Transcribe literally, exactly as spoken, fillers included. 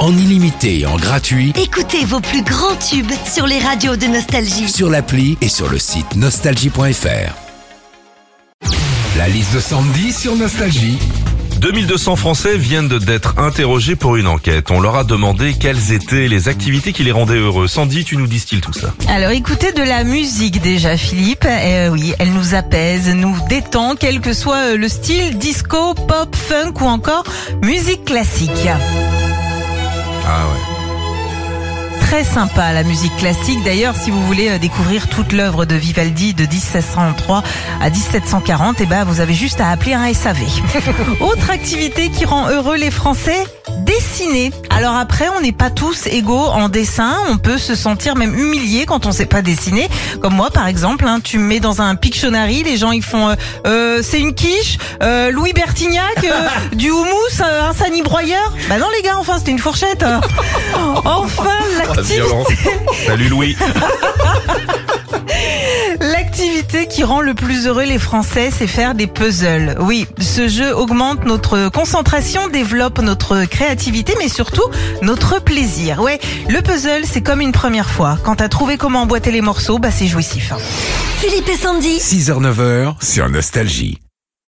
en illimité et en gratuit Écoutez vos plus grands tubes sur les radios de Nostalgie. sur l'appli et sur le site nostalgie point f r. La liste de Sandy sur Nostalgie. deux mille deux cents Français viennent de- d'être interrogés pour une enquête. On leur a demandé quelles étaient les activités qui les rendaient heureux. Sandy, tu nous distilles tout ça. Alors écoutez de la musique déjà Philippe, euh, oui, elle nous apaise, nous détend, quel que soit le style, disco, pop, funk ou encore musique classique. Ah ouais. Très sympa la musique classique. D'ailleurs, si vous voulez découvrir toute l'œuvre de Vivaldi de dix-sept cent trois à dix-sept cent quarante, eh ben vous avez juste à appeler un S A V. Autre activité qui rend heureux les Français, dessiner. Alors après, on n'est pas tous égaux en dessin. On peut se sentir même humilié quand on sait pas dessiner. Comme moi, par exemple, hein, tu me mets dans un Pictionary, les gens ils font, euh, euh, c'est une quiche, euh, Louis Bertignac, euh, du houmous, euh, un sani broyeur. Bah non les gars, enfin c'était une fourchette. Enfin La violence. l'activité. Salut Louis. L'activité qui rend le plus heureux les Français, c'est faire des puzzles. Oui, ce jeu augmente notre concentration, développe notre créativité, mais surtout notre plaisir. Ouais, le puzzle, c'est comme une première fois. Quand t'as trouvé comment emboîter les morceaux, bah c'est jouissif. Philippe et Sandy. six heures neuf heures sur Nostalgie.